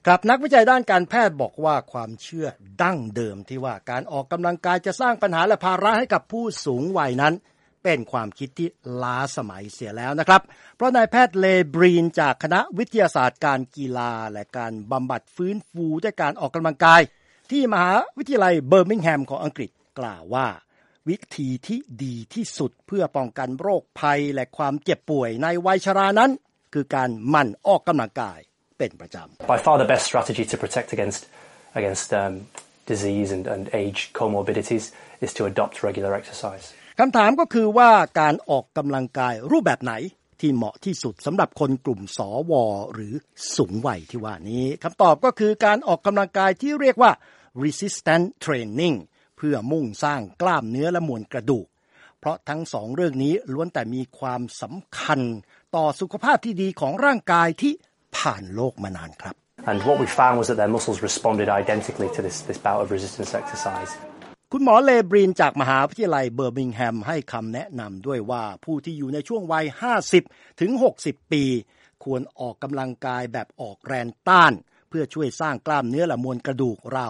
ครับนักวิจัยด้านการแพทย์บอกว่าความเชื่อดั้งเดิมที่ว่าการออกกำลังกายจะสร้างปัญหาและภาระให้กับผู้สูงวัยนั้นเป็นความคิดที่ล้าสมัยเสียแล้วนะครับเพราะนายแพทย์เลบรีนจากคณะวิทยาศาสตร์การกีฬาและการบำบัดฟื้นฟูด้วยการออกกำลังกายที่มหาวิทยาลัยเบอร์มิงแฮมของอังกฤษกล่าวว่าวิธีที่ดีที่สุดเพื่อป้องกันโรคภัยและความเจ็บป่วยในวัยชรานั้นคือการหมั่นออกกำลังกายเป็นประจำ By far the best strategy to protect against disease and age comorbidities is to adopt regular exercise. คำถามก็คือว่าการออกกำลังกายรูปแบบไหนที่เหมาะที่สุดสำหรับคนกลุ่มสวหรือสูงวัยที่ว่านี้คำตอบก็คือการออกกำลังกายที่เรียกว่า resistance training เพื่อมุ่งสร้างกล้ามเนื้อและมวลกระดูกเพราะทั้งสองเรื่องนี้ล้วนแต่มีความสำคัญต่อสุขภาพที่ดีของร่างกายที่ผ่านโลกมานานครับ And what we found was that their muscles responded identically to this bout of resistance exercise. คุณหมอเลบรินจากมหาวิทยาลัยเบอร์มิงแฮมให้คำแนะนำด้วยว่าผู้ที่อยู่ในช่วงวัย50ถึง60ปีควรออกกำลังกายแบบออกแรงต้านเพื่อช่วยสร้างกล้ามเนื้อและมวลกระดูกราว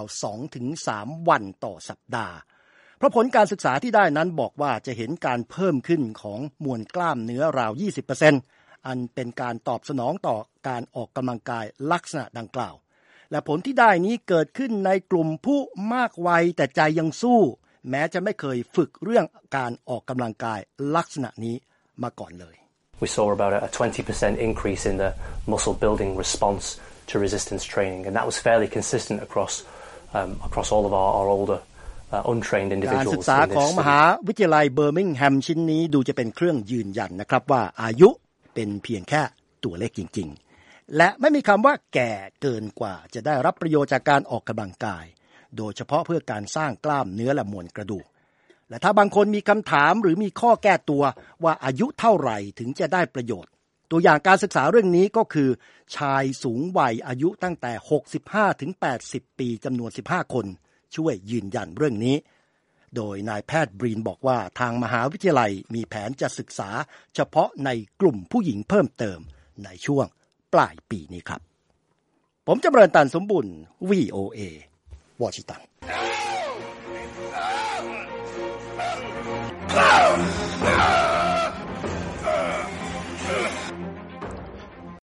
2-3 วันต่อสัปดาห์เพราะผลการศึกษาที่ได้นั้นบอกว่าจะเห็นการเพิ่มขึ้นของมวลกล้ามเนื้อราว 20% อันเป็นการตอบสนองต่อการออกกำลังกายลักษณะดังกล่าวและผลที่ได้นี้เกิดขึ้นในกลุ่มผู้มากวัยแต่ใจยังสู้แม้จะไม่เคยฝึกเรื่องการออกกำลังกายลักษณะนี้มาก่อนเลย We saw about a 20% increase in the muscle building response to resistance training and that was fairly consistent across all of our older untrained individuals. การศึกษาของมหาวิทยาลัยเบอร์มิงแฮมชิ้นนี้ดูจะเป็นเครื่องยืนยันนะครับว่าอายุเป็นเพียงแค่ตัวเลขจริงๆและไม่มีคำว่าแก่เกินกว่าจะได้รับประโยชน์จากการออกกำลังกายโดยเฉพาะเพื่อการสร้างกล้ามเนื้อและมวลกระดูกและถ้าบางคนมีคำถามหรือมีข้อแก้ตัวว่าอายุเท่าไหร่ถึงจะได้ประโยชน์ตัวอย่างการศึกษาเรื่องนี้ก็คือชายสูงวัยอายุตั้งแต่65ถึง80ปีจำนวน15คนช่วยยืนยันเรื่องนี้โดยนายแพทย์บรีนบอกว่าทางมหาวิทยาลัยมีแผนจะศึกษาเฉพาะในกลุ่มผู้หญิงเพิ่มเติมในช่วงปลายปีนี้ครับผมจำเริญตันสมบุญ VOA วอชิงตัน